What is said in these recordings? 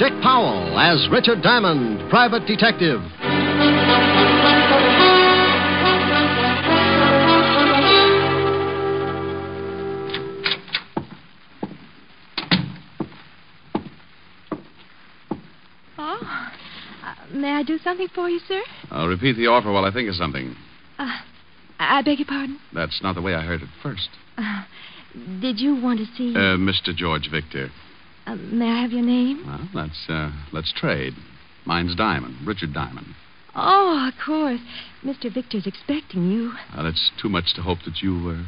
Dick Powell as Richard Diamond, private detective. May I do something for you, sir? I'll repeat the offer while I think of something. I beg your pardon? That's not the way I heard it first. Did you want to see... Mr. George Victor. May I have your name? Well, let's trade. Mine's Diamond, Richard Diamond. Oh, of course. Mr. Victor's expecting you. Well, it's too much to hope that you...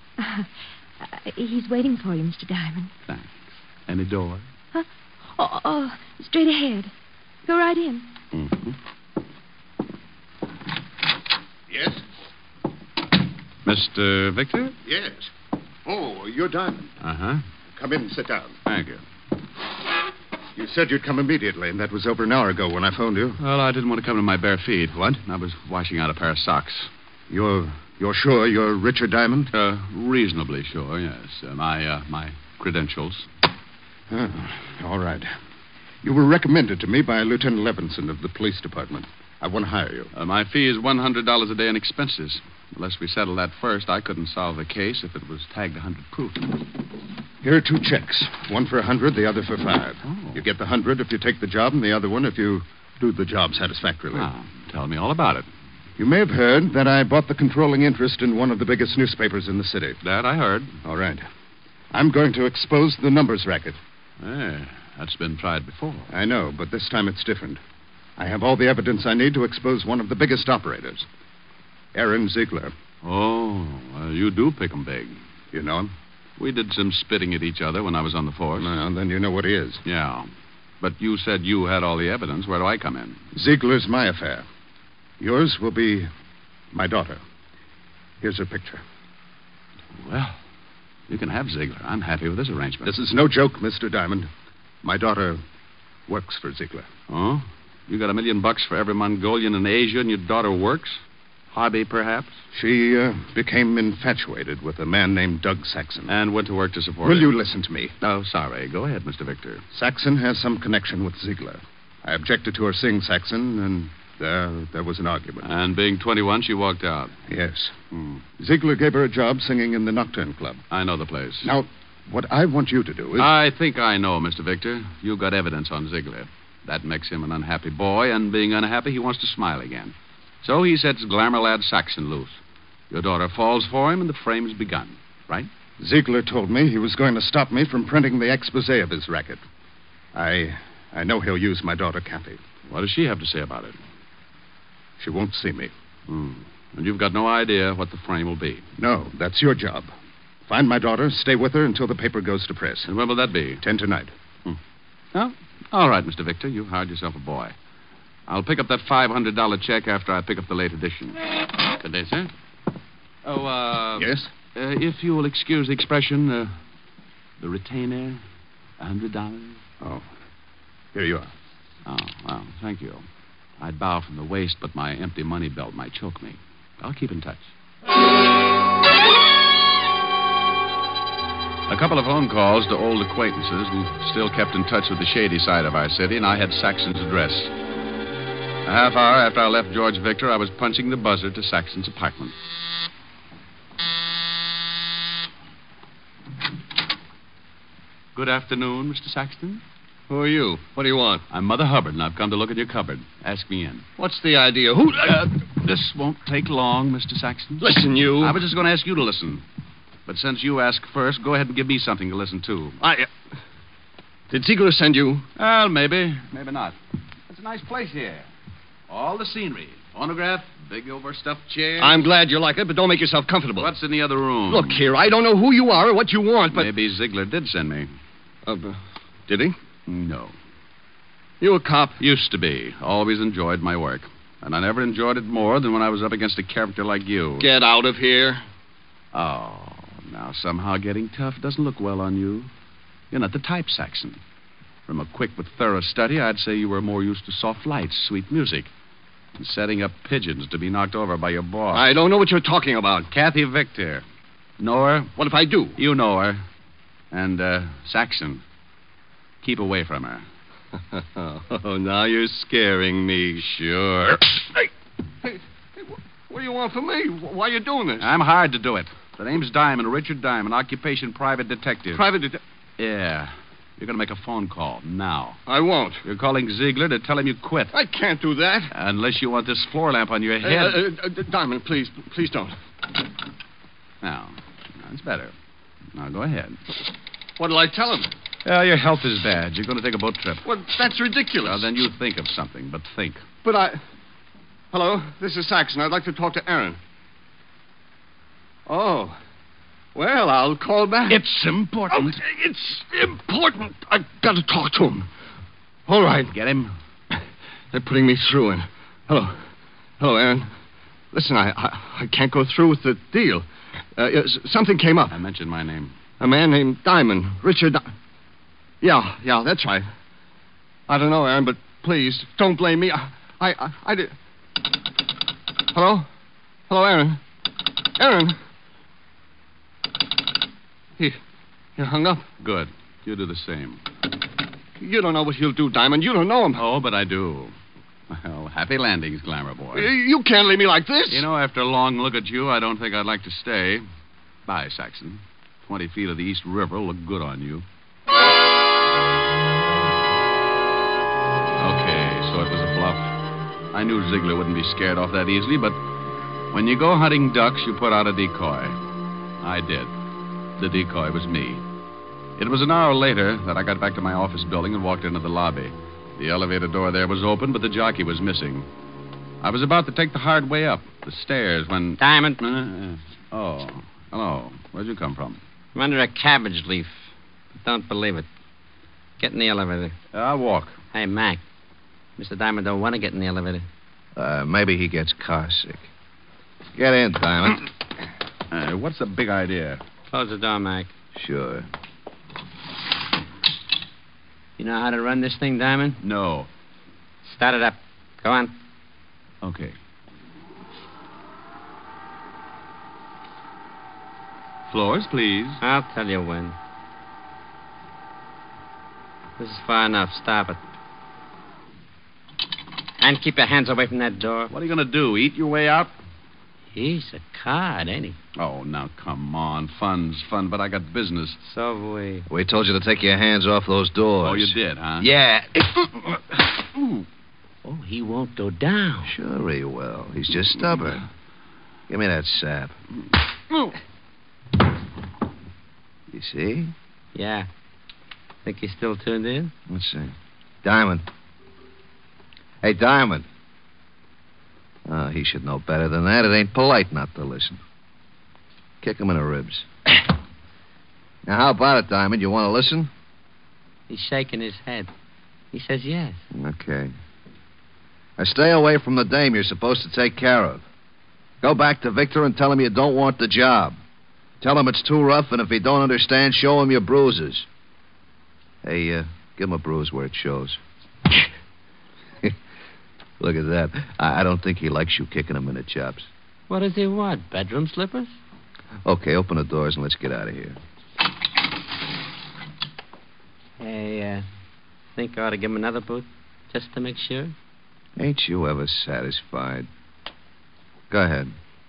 He's waiting for you, Mr. Diamond. Thanks. Any door? Huh? Oh, straight ahead. Go right in. Mm-hmm. Yes? Mr. Victor? Yes. Oh, you're Diamond. Uh-huh. Come in and sit down. Thank you. You said you'd come immediately, and that was over an hour ago when I phoned you. Well, I didn't want to come in my bare feet. What? I was washing out a pair of socks. You're sure you're Richard Diamond? Reasonably sure, yes. My credentials. All right. You were recommended to me by Lieutenant Levinson of the police department. I want to hire you. My fee is $100 a day in expenses. Unless we settle that first, I couldn't solve the case if it was tagged 100 proof. Here are 2 checks. One for 100, the other for 5. Oh. You get the 100 if you take the job, and the other one if you do the job satisfactorily. Tell me all about it. You may have heard that I bought the controlling interest in one of the biggest newspapers in the city. That I heard. All right. I'm going to expose the numbers racket. That's been tried before. I know, but this time it's different. I have all the evidence I need to expose one of the biggest operators, Aaron Ziegler. Oh, well, you do pick 'em big. You know him? We did some spitting at each other when I was on the force. Well, then you know what he is. Yeah. But you said you had all the evidence. Where do I come in? Ziegler's my affair. Yours will be my daughter. Here's her picture. Well, you can have Ziegler. I'm happy with this arrangement. This is no joke, Mr. Diamond. My daughter works for Ziegler. Oh? You got $1 million for every Mongolian in Asia, and your daughter works? Hobby, perhaps? She became infatuated with a man named Doug Saxon. And went to work to support Will him. you listen to me? Oh, sorry. Go ahead, Mr. Victor. Saxon has some connection with Ziegler. I objected to her seeing Saxon, and there was an argument. And being 21, she walked out. Yes. Ziegler gave her a job singing in the Nocturne Club. I know the place. Now, what I want you to do is... I think I know, Mr. Victor. You've got evidence on Ziegler. That makes him an unhappy boy, and being unhappy, he wants to smile again. So he sets glamour lad Saxon loose. Your daughter falls for him, and the frame's begun, right? Ziegler told me he was going to stop me from printing the expose of his racket. I know he'll use my daughter, Kathy. What does she have to say about it? She won't see me. And you've got no idea what the frame will be? No, that's your job. Find my daughter, stay with her until the paper goes to press. And when will that be? 10 tonight. Oh, all right, Mr. Victor. You've hired yourself a boy. I'll pick up that $500 check after I pick up the late edition. Good day, sir. Oh, Yes? If you will excuse the expression, the retainer, $100. Oh, here you are. Oh, well, thank you. I'd bow from the waist, but my empty money belt might choke me. I'll keep in touch. A couple of phone calls to old acquaintances who still kept in touch with the shady side of our city, and I had Saxon's address. A half hour after I left George Victor, I was punching the buzzer to Saxon's apartment. Good afternoon, Mr. Saxton. Who are you? What do you want? I'm Mother Hubbard, and I've come to look at your cupboard. Ask me in. What's the idea? Who... This won't take long, Mr. Saxton. Listen, you... I was just going to ask you to listen. But since you asked first, go ahead and give me something to listen to. Did Ziegler send you? Well, maybe. Maybe not. It's a nice place here. All the scenery. Phonograph, big overstuffed chair. I'm glad you like it, but don't make yourself comfortable. What's in the other room? Look here, I don't know who you are or what you want, but... Maybe Ziegler did send me. Did he? No. You a cop? Used to be. Always enjoyed my work. And I never enjoyed it more than when I was up against a character like you. Get out of here. Oh, now somehow getting tough doesn't look well on you. You're not the type, Saxon. From a quick but thorough study, I'd say you were more used to soft lights, sweet music, and setting up pigeons to be knocked over by your boss. I don't know what you're talking about. Kathy Victor. Know her? What if I do? You know her. And, Saxon, keep away from her. Oh, now you're scaring me. Sure. Hey, what do you want from me? Why are you doing this? I'm hired to do it. The name's Diamond, Richard Diamond, occupation private detective. Yeah. You're going to make a phone call now. I won't. You're calling Ziegler to tell him you quit. I can't do that. Unless you want this floor lamp on your head. Diamond, please don't. Now, that's better. Now, go ahead. What'll I tell him? Your health is bad. You're going to take a boat trip. Well, that's ridiculous. Well, then you think of something, but think. But Hello, this is Saxon. I'd like to talk to Aaron. Oh. Well, I'll call back. It's important. Oh, it's important. I've got to talk to him. All right. Get him? They're putting me through. And hello, Aaron. Listen, I can't go through with the deal. Something came up. I mentioned my name. A man named Diamond, Richard. Yeah, that's right. I don't know, Aaron, but please don't blame me. I did. Hello, Aaron. Aaron. He hung up. Good. You do the same. You don't know what he'll do, Diamond. You don't know him. Oh, but I do. Well, happy landings, Glamour Boy. You can't leave me like this. You know, after a long look at you, I don't think I'd like to stay. Bye, Saxon. 20 feet of the East River will look good on you. Okay, so it was a bluff. I knew Ziegler wouldn't be scared off that easily, but when you go hunting ducks, you put out a decoy. I did. The decoy was me. It was an hour later that I got back to my office building and walked into the lobby. The elevator door there was open, but the jockey was missing. I was about to take the hard way up, the stairs, when... Diamond. Oh, hello. Where'd you come from? I'm under a cabbage leaf. Don't believe it. Get in the elevator. I'll walk. Hey, Mac. Mr. Diamond don't want to get in the elevator. Maybe he gets car sick. Get in, Diamond. What's the big idea? Close the door, Mac. Sure. You know how to run this thing, Diamond? No. Start it up. Go on. Okay. Floors, please. I'll tell you when. This is far enough. Stop it. And keep your hands away from that door. What are you going to do, eat your way out? He's a card, ain't he? Oh, now, come on. Fun's fun, but I got business. So have we. We told you to take your hands off those doors. Oh, you did, huh? Yeah. Oh, he won't go down. Sure he will. He's just stubborn. Give me that sap. You see? Yeah. Think he's still tuned in? Let's see. Diamond. Hey, Diamond. Oh, he should know better than that. It ain't polite not to listen. Kick him in the ribs. Now, how about it, Diamond? You want to listen? He's shaking his head. He says yes. Okay. Now, stay away from the dame you're supposed to take care of. Go back to Victor and tell him you don't want the job. Tell him it's too rough, and if he don't understand, show him your bruises. Hey, give him a bruise where it shows. Look at that. I don't think he likes you kicking him in the chops. What does he want? Bedroom slippers? Okay, open the doors and let's get out of here. Hey, think I ought to give him another boot? Just to make sure? Ain't you ever satisfied? Go ahead.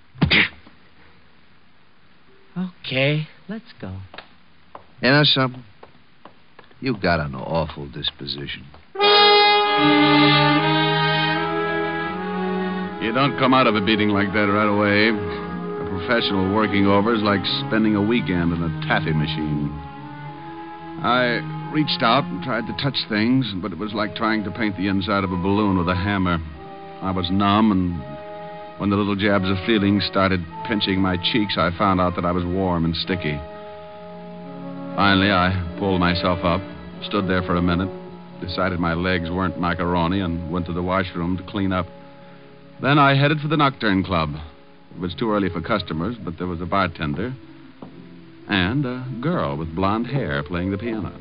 Okay, let's go. You know something? You got an awful disposition. You don't come out of a beating like that right away. A professional working over is like spending a weekend in a taffy machine. I reached out and tried to touch things, but it was like trying to paint the inside of a balloon with a hammer. I was numb, and when the little jabs of feeling started pinching my cheeks, I found out that I was warm and sticky. Finally, I pulled myself up, stood there for a minute, decided my legs weren't macaroni, and went to the washroom to clean up. Then I headed for the Nocturne Club. It was too early for customers, but there was a bartender and a girl with blonde hair playing the piano.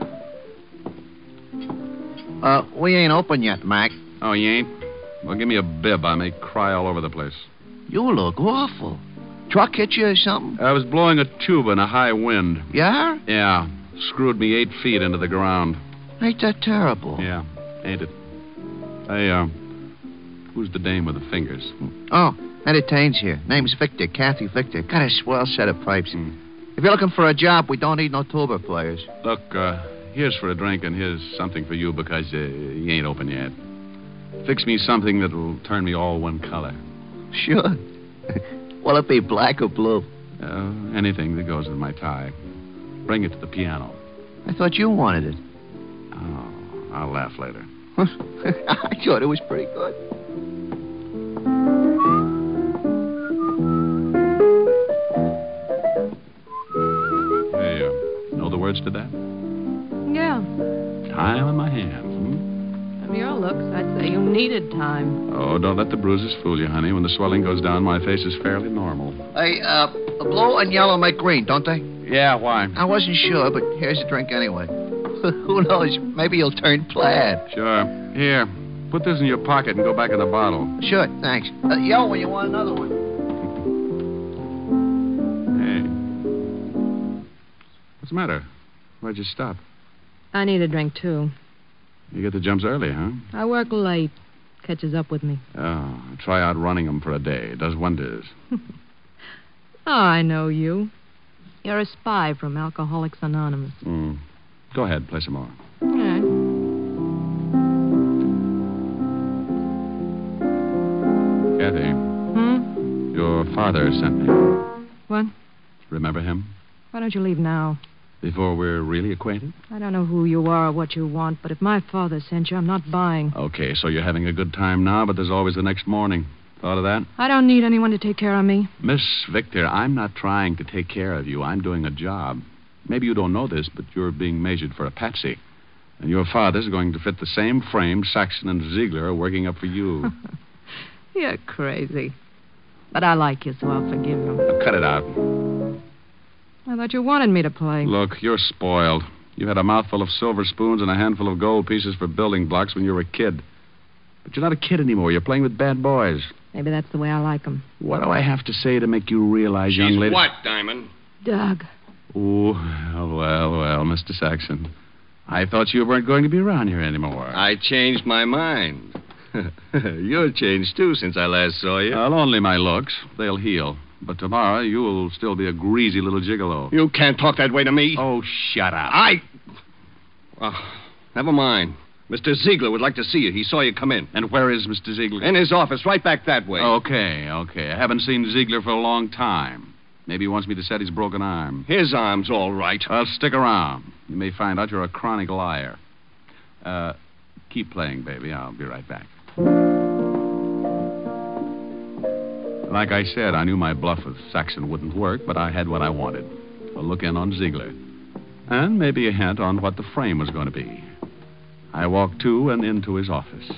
We ain't open yet, Mac. Oh, you ain't? Well, give me a bib. I may cry all over the place. You look awful. Truck hit you or something? I was blowing a tube in a high wind. Yeah? Yeah. Screwed me 8 feet into the ground. Ain't that terrible? Yeah, ain't it? Hey, who's the dame with the fingers? Oh, entertains here. Name's Victor, Kathy Victor. Got a swell set of pipes. If you're looking for a job, we don't need no tuba players. Look, here's for a drink and here's something for you because you ain't open yet. Fix me something that'll turn me all one color. Sure. Will it be black or blue? Anything that goes with my tie. Bring it to the piano. I thought you wanted it. Oh, I'll laugh later. I thought it was pretty good. Hey, know the words to that? Yeah. Time in my hand. From your looks, I'd say you needed time. Oh, don't let the bruises fool you, honey. When the swelling goes down, my face is fairly normal. Hey, blue and yellow make green, don't they? Yeah, why? I wasn't sure, but here's a drink anyway. Who knows? Maybe you'll turn plaid. Sure. Here, put this in your pocket and go back in the bottle. Sure, thanks. Yell when you want another one. Hey. What's the matter? Why'd you stop? I need a drink, too. You get the jumps early, huh? I work late. Catches up with me. Oh, try out running them for a day. It does wonders. Oh, I know you. You're a spy from Alcoholics Anonymous. Go ahead, play some more. All right. Kathy, your father sent me. What? Remember him? Why don't you leave now? Before we're really acquainted? I don't know who you are or what you want, but if my father sent you, I'm not buying. Okay, so you're having a good time now, but there's always the next morning. Thought of that? I don't need anyone to take care of me. Miss Victor, I'm not trying to take care of you. I'm doing a job. Maybe you don't know this, but you're being measured for a patsy. And your father's going to fit the same frame Saxon and Ziegler are working up for you. You're crazy. But I like you, so I'll forgive you. Now, cut it out. I thought you wanted me to play. Look, you're spoiled. You had a mouthful of silver spoons and a handful of gold pieces for building blocks when you were a kid. But you're not a kid anymore. You're playing with bad boys. Maybe that's the way I like them. What do I have to say to make you realize, young lady? What, Diamond? Doug. Oh, well, Mr. Saxon. I thought you weren't going to be around here anymore. I changed my mind. You're changed, too, since I last saw you. Well, only my looks. They'll heal. But tomorrow, you will still be a greasy little gigolo. You can't talk that way to me. Oh, shut up. Never mind. Mr. Ziegler would like to see you. He saw you come in. And where is Mr. Ziegler? In his office, right back that way. Okay. I haven't seen Ziegler for a long time. Maybe he wants me to set his broken arm. His arm's all right. Well, stick around. You may find out you're a chronic liar. Keep playing, baby. I'll be right back. Like I said, I knew my bluff with Saxon wouldn't work, but I had what I wanted. A look in on Ziegler. And maybe a hint on what the frame was going to be. I walked to and into his office.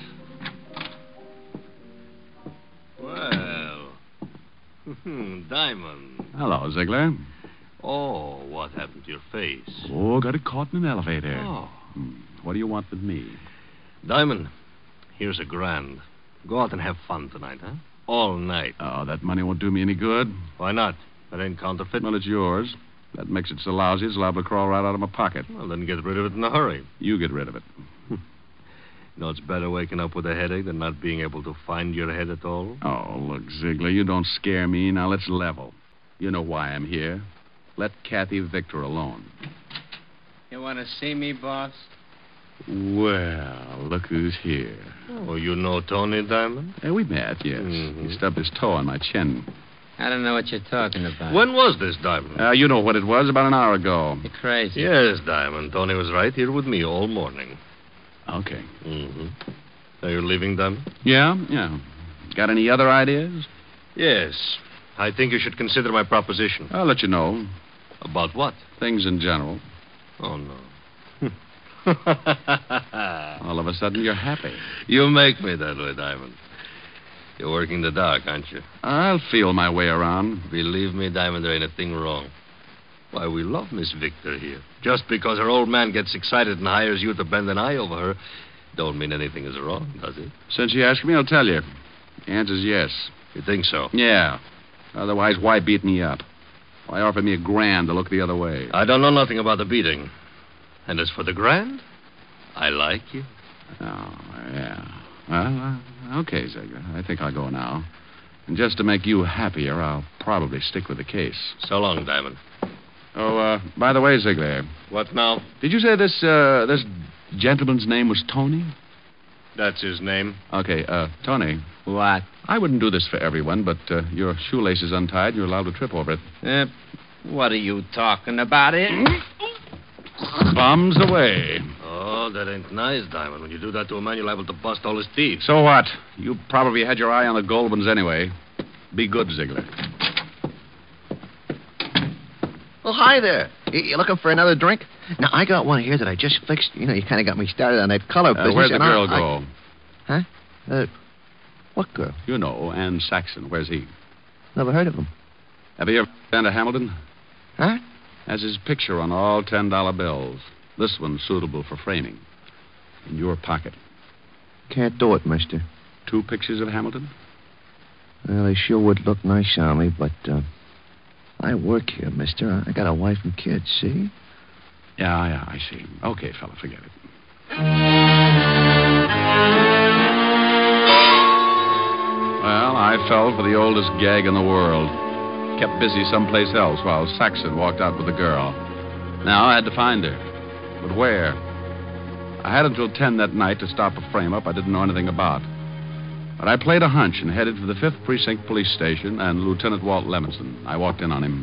Well, Diamond. Hello, Ziegler. Oh, what happened to your face? Oh, got it caught in an elevator. Oh. What do you want with me? Diamond, here's $1,000. Go out and have fun tonight, huh? All night. Oh, that money won't do me any good. Why not? That ain't counterfeit. Well, it's yours. That makes it so lousy it's liable to crawl right out of my pocket. Well, then get rid of it in a hurry. You get rid of it. You know, it's better waking up with a headache than not being able to find your head at all. Oh, look, Ziegler, you don't scare me. Now, let's level. You know why I'm here. Let Kathy Victor alone. You want to see me, boss? Well, look who's here. Oh, you know Tony, Diamond? We met, yes. He stubbed his toe on my chin. I don't know what you're talking about. When was this, Diamond? You know what it was, about an hour ago. You're crazy. Yes, Diamond. Tony was right here with me all morning. Okay. Are you leaving, Diamond? Yeah. Got any other ideas? Yes. I think you should consider my proposition. I'll let you know. About what? Things in general. Oh, no. All of a sudden, you're happy. You make me that way, Diamond. You're working the dark, aren't you? I'll feel my way around. Believe me, Diamond, there ain't a thing wrong. Why, we love Miss Victor here. Just because her old man gets excited and hires you to bend an eye over her, don't mean anything is wrong, does it? Since you asked me, I'll tell you. The answer's yes. You think so? Yeah. Otherwise, why beat me up? Why offer me $1,000 to look the other way? I don't know nothing about the beating. And as for the grand, I like you. Oh, yeah. Well, okay, Ziegler. I think I'll go now. And just to make you happier, I'll probably stick with the case. So long, Diamond. Oh, by the way, Ziegler, What now? did you say this gentleman's name was Tony? That's his name. Okay, Tony, What? I wouldn't do this for everyone, but your shoelace is untied. You're allowed to trip over it. What are you talking about? Bombs away. Oh, that ain't nice, Diamond. When you do that to a man, you're liable to bust all his teeth. So what? You probably had your eye on the gold ones anyway. Be good, Ziegler. Oh, hi there. You looking for another drink? Now, I got one here that I just fixed. You kind of got me started on that color business. Where'd the and girl go? Huh? What girl? You know, Ann Saxon. Where's he? Never heard of him. Have you ever been to Hamilton? Huh? Has his picture on all $10 bills. This one's suitable for framing. In your pocket. Can't do it, mister. 2 pictures of Hamilton? Well, they sure would look nice on me, but, I work here, mister. I got a wife and kids, see? Yeah, I see. Okay, fella, forget it. Well, I fell for the oldest gag in the world. Kept busy someplace else while Saxon walked out with the girl. Now I had to find her. But where? I had until 10 that night to stop a frame-up I didn't know anything about. But I played a hunch and headed for the 5th Precinct Police Station and Lieutenant Walt Levinson. I walked in on him.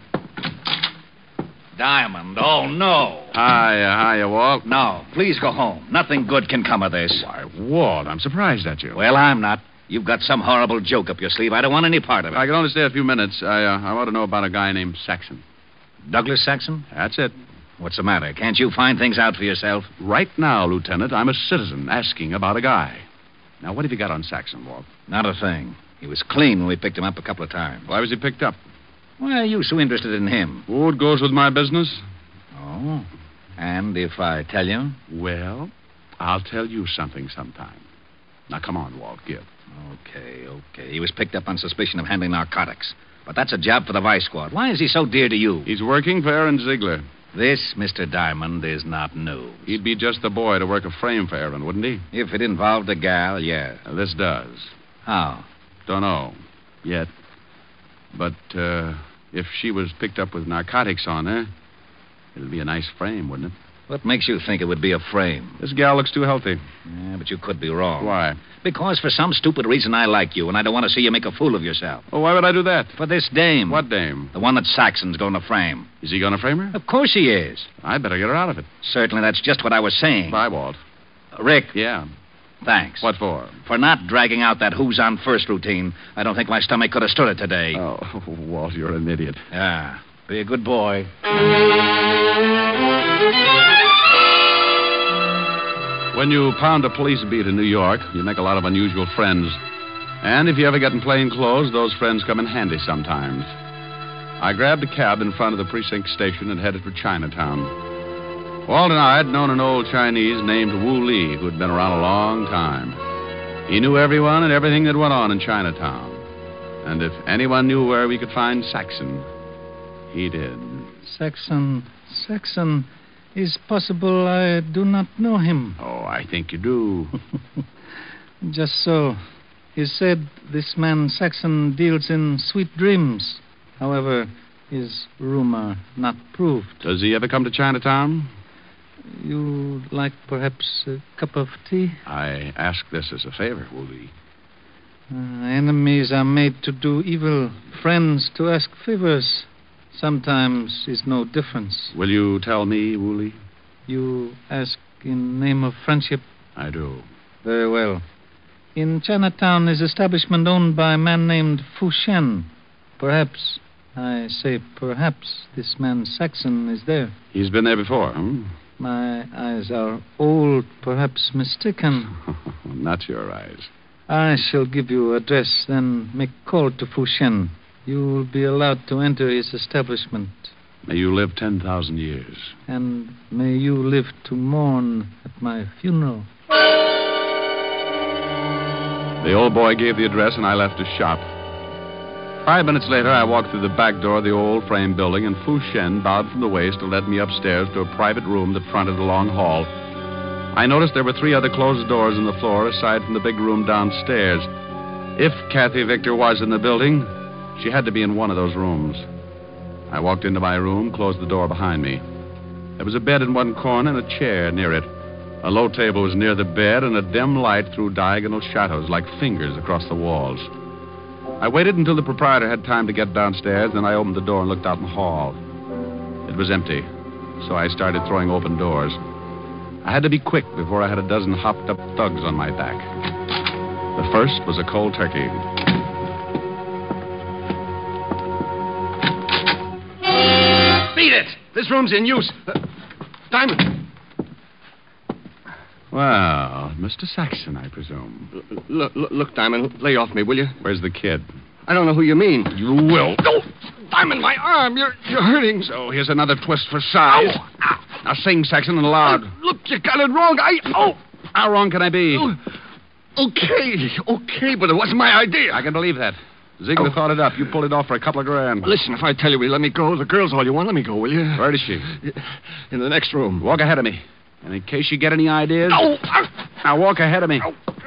Diamond, oh, no. Hiya, Walt. No, please go home. Nothing good can come of this. Why, Walt, I'm surprised at you. Well, I'm not. You've got some horrible joke up your sleeve. I don't want any part of it. I can only stay a few minutes. I want to know about a guy named Saxon. Douglas Saxon? That's it. What's the matter? Can't you find things out for yourself? Right now, Lieutenant, I'm a citizen asking about a guy. Now, what have you got on Saxon, Walt? Not a thing. He was clean when we picked him up a couple of times. Why was he picked up? Why are you so interested in him? Oh, it goes with my business. Oh. And if I tell you? Well, I'll tell you something sometime. Now, come on, Walt, give. Okay. He was picked up on suspicion of handling narcotics. But that's a job for the Vice Squad. Why is he so dear to you? He's working for Aaron Ziegler. This, Mr. Diamond, is not news. He'd be just the boy to work a frame for Aaron, wouldn't he? If it involved a gal, yeah. This does. How? Don't know. Yet. But, if she was picked up with narcotics on her, it'd be a nice frame, wouldn't it? What makes you think it would be a frame? This gal looks too healthy. Yeah, but you could be wrong. Why? Because for some stupid reason I like you, and I don't want to see you make a fool of yourself. Oh, why would I do that? For this dame. What dame? The one that Saxon's going to frame. Is he going to frame her? Of course he is. I better get her out of it. Certainly, that's just what I was saying. Bye, Walt. Rick. Yeah. Thanks. What for? For not dragging out that who's on first routine. I don't think my stomach could have stood it today. Oh, Walt, you're an idiot. Yeah. Be a good boy. When you pound a police beat in New York, you make a lot of unusual friends. And if you ever get in plain clothes, those friends come in handy sometimes. I grabbed a cab in front of the precinct station and headed for Chinatown. Walt and I had known an old Chinese named Wu Li who had been around a long time. He knew everyone and everything that went on in Chinatown. And if anyone knew where we could find Saxon, he did. Saxon. Is possible I do not know him. Oh, I think you do. Just so. He said this man Saxon deals in sweet dreams. However, is rumor not proved. Does he ever come to Chinatown? You like perhaps a cup of tea? I ask this as a favor, Wu Li. Enemies are made to do evil. Friends to ask favors. Sometimes is no difference. Will you tell me, Wu Li? You ask in name of friendship? I do. Very well. In Chinatown is establishment owned by a man named Fu Shen. Perhaps, I say perhaps, this man Saxon is there. He's been there before, hmm? My eyes are old, perhaps mistaken. Not your eyes. I shall give you address, then make call to Fu Shen. You will be allowed to enter his establishment. May you live 10,000 years. And may you live to mourn at my funeral. The old boy gave the address, and I left his shop. 5 minutes later, I walked through the back door of the old frame building, and Fu Shen bowed from the waist and led me upstairs to a private room that fronted a long hall. I noticed there were 3 other closed doors in the floor aside from the big room downstairs. If Kathy Victor was in the building, she had to be in one of those rooms. I walked into my room, closed the door behind me. There was a bed in one corner and a chair near it. A low table was near the bed, and a dim light threw diagonal shadows like fingers across the walls. I waited until the proprietor had time to get downstairs, then I opened the door and looked out in the hall. It was empty, so I started throwing open doors. I had to be quick before I had a dozen hopped-up thugs on my back. The first was a cold turkey. Beat it! This room's in use. Diamond. Well, Mr. Saxon, I presume. Look, Diamond, lay off me, will you? Where's the kid? I don't know who you mean. You will. Oh, Diamond, my arm. You're hurting. So here's another twist for size. Ow. Now sing, Saxon, and loud. Look, you got it wrong. How wrong can I be? Okay, but it wasn't my idea. I can believe that. Ziegler thought it up. You pulled it off for a couple of grand. Listen, if I tell you, will you let me go? The girl's all you want. Let me go, will you? Where is she? In the next room. Walk ahead of me. And in case you get any ideas... Now walk ahead of me.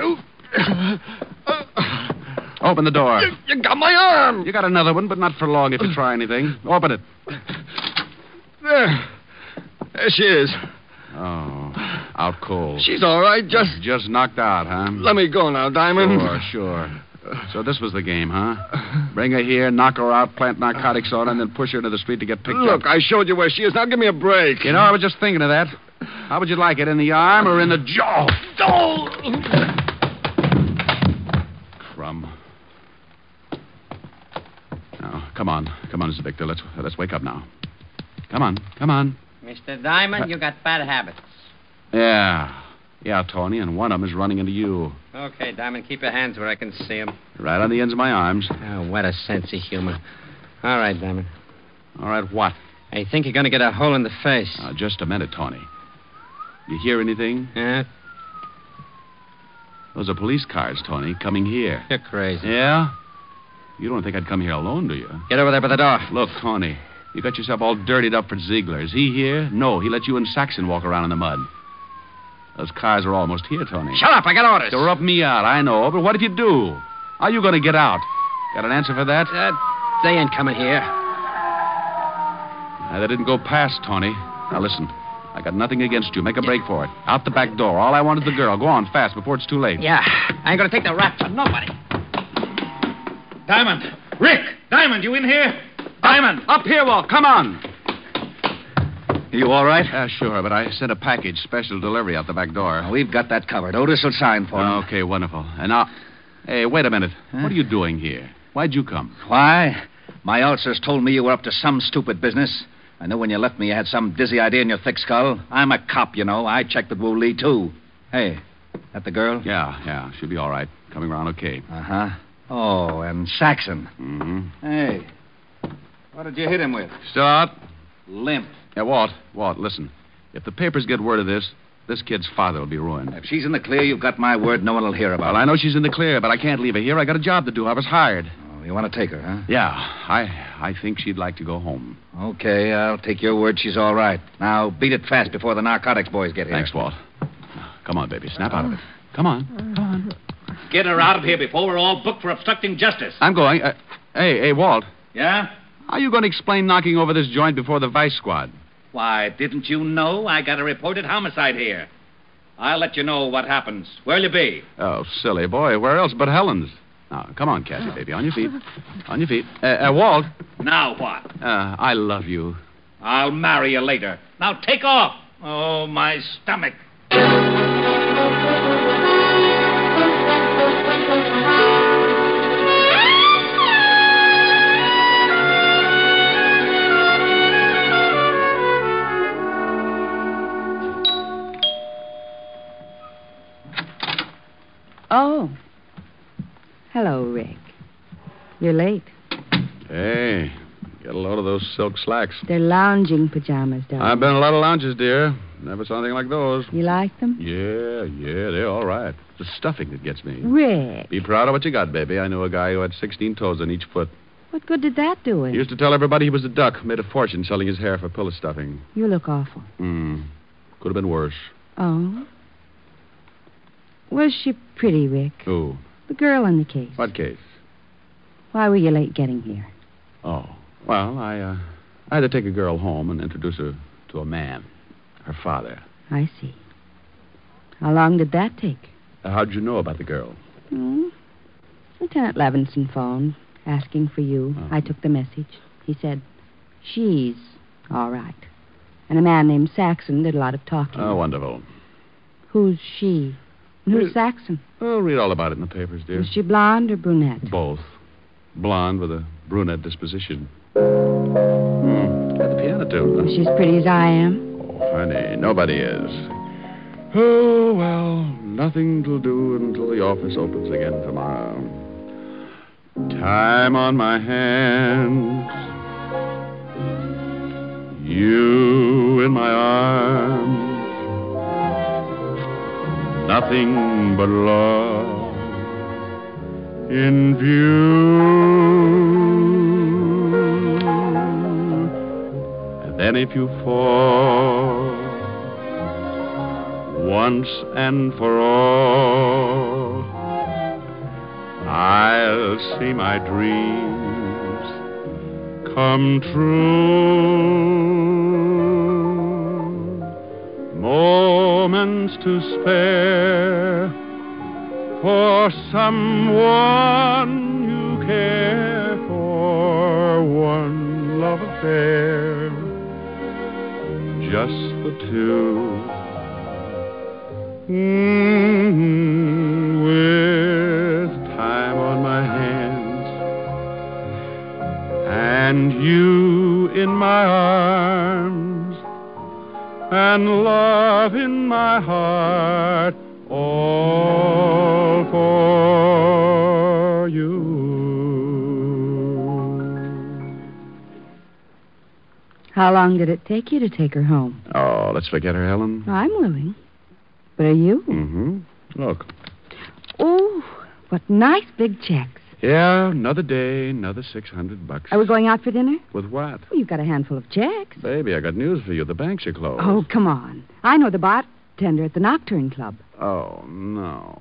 Open the door. You got my arm. You got another one, but not for long if you try anything. Open it. There she is. Oh, out cold. She's all right, Just knocked out, huh? Let me go now, Diamond. Sure. So this was the game, huh? Bring her here, knock her out, plant narcotics on her, and then push her into the street to get picked up. Look, I showed you where she is. Now give me a break. You know, I was just thinking of that. How would you like it, in the arm or in the jaw? Oh! Crumb. Now, come on, Mr. Victor. Let's wake up now. Come on. Mr. Diamond, you got bad habits. Yeah, Tony, and one of them is running into you. Okay, Diamond, keep your hands where I can see them. Right on the ends of my arms. Oh, what a sense of humor. All right, Diamond. All right, what? I think you're going to get a hole in the face. Just a minute, Tony. You hear anything? Yeah? Those are police cars, Tony, coming here. You're crazy. Yeah? You don't think I'd come here alone, do you? Get over there by the door. Look, Tony, you got yourself all dirtied up for Ziegler. Is he here? No, he let you and Saxon walk around in the mud. Those cars are almost here, Tony. Shut up, I got orders. They'll rub me out, I know, but what if you do? How are you going to get out? Got an answer for that? They ain't coming here. They didn't go past, Tony. Now, listen. I got nothing against you. Make a break for it. Out the back door. All I want is the girl. Go on, fast, before it's too late. Yeah, I ain't going to take the rap for nobody. Diamond! Rick! Diamond, you in here? Diamond! Up here, Walt. Come on. You all right? Yeah, sure, but I sent a package, special delivery, out the back door. We've got that covered. Otis will sign for him. Okay, wonderful. And now... Hey, wait a minute. What are you doing here? Why'd you come? Why? My ulcers told me you were up to some stupid business. I knew when you left me you had some dizzy idea in your thick skull. I'm a cop, you know. I checked with Wu Lee, too. Hey, that the girl? Yeah. She'll be all right. Coming around okay. Uh-huh. Oh, and Saxon. Mm-hmm. Hey, what did you hit him with? Still out? Limp. Yeah, Walt, listen. If the papers get word of this kid's father will be ruined. If she's in the clear, you've got my word. No one will hear about it. Well, I know she's in the clear, but I can't leave her here. I got a job to do. I was hired. Oh, you want to take her, huh? Yeah, I think she'd like to go home. Okay, I'll take your word she's all right. Now, beat it fast before the narcotics boys get here. Thanks, Walt. Come on, baby. Snap out of it. Come on. Get her out of here before we're all booked for obstructing justice. I'm going. Hey, Walt. Yeah? How are you going to explain knocking over this joint before the vice squad? Why, didn't you know I got a reported homicide here? I'll let you know what happens. Where'll you be? Oh, silly boy. Where else but Helen's? Now, come on, Kathy, baby. On your feet. On your feet. Walt. Now what? I love you. I'll marry you later. Now take off. Oh, my stomach. Oh. Hello, Rick. You're late. Hey, get a load of those silk slacks. They're lounging pajamas, darling. I've been in a lot of lounges, dear. Never saw anything like those. You like them? Yeah, they're all right. It's the stuffing that gets me. Rick. Be proud of what you got, baby. I knew a guy who had 16 toes on each foot. What good did that do it? He used to tell everybody he was a duck, made a fortune selling his hair for pillow stuffing. You look awful. Could have been worse. Oh? Was she pretty, Rick? Who? The girl in the case. What case? Why were you late getting here? Oh, well, I had to take a girl home and introduce her to a man, her father. I see. How long did that take? How'd you know about the girl? Lieutenant Levinson phoned, asking for you. Oh. I took the message. He said, she's all right. And a man named Saxon did a lot of talking. Oh, wonderful. Who's she? And who's Saxon? Oh, read all about it in the papers, dear. Is she blonde or brunette? Both. Blonde with a brunette disposition. Got the piano too. Is she as pretty as I am? Oh, honey, nobody is. Oh, well, nothing to do until the office opens again tomorrow. Time on my hands. You in my arms. Nothing but love in view. And then if you fall once and for all, I'll see my dreams come true. Moments to spare for someone you care for. One love affair, just the two. With time on my hands and you in my arms and love in my heart, all for you. How long did it take you to take her home? Oh, let's forget her, Helen. I'm willing. But are you? Mm-hmm. Look. Oh, what nice big checks. Yeah, another day, another $600. Are we going out for dinner? With what? Well, you've got a handful of checks. Baby, I got news for you. The banks are closed. Oh, come on. I know the bartender at the Nocturne Club. Oh, no.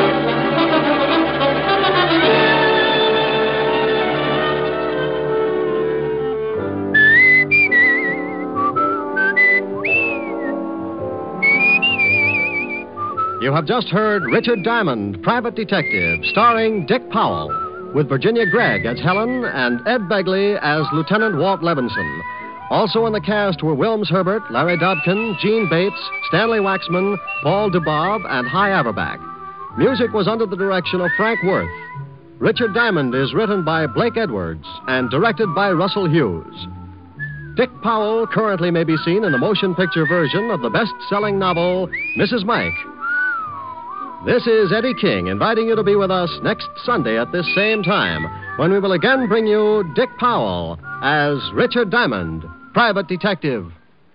You have just heard Richard Diamond, Private Detective, starring Dick Powell, with Virginia Gregg as Helen and Ed Begley as Lieutenant Walt Levinson. Also in the cast were Wilms Herbert, Larry Dobkin, Gene Bates, Stanley Waxman, Paul DeBob, and Hy Averback. Music was under the direction of Frank Worth. Richard Diamond is written by Blake Edwards and directed by Russell Hughes. Dick Powell currently may be seen in the motion picture version of the best-selling novel, Mrs. Mike. This is Eddie King inviting you to be with us next Sunday at this same time when we will again bring you Dick Powell as Richard Diamond, Private Detective.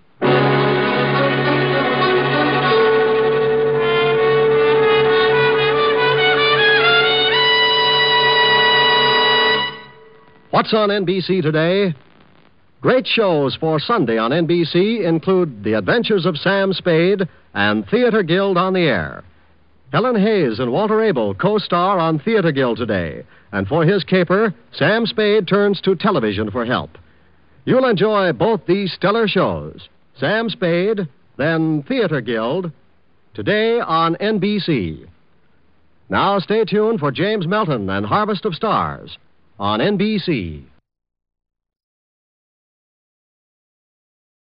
What's on NBC today? Great shows for Sunday on NBC include The Adventures of Sam Spade and Theater Guild on the Air. Helen Hayes and Walter Abel co-star on Theater Guild today, and for his caper, Sam Spade turns to television for help. You'll enjoy both these stellar shows, Sam Spade, then Theater Guild, today on NBC. Now stay tuned for James Melton and Harvest of Stars on NBC.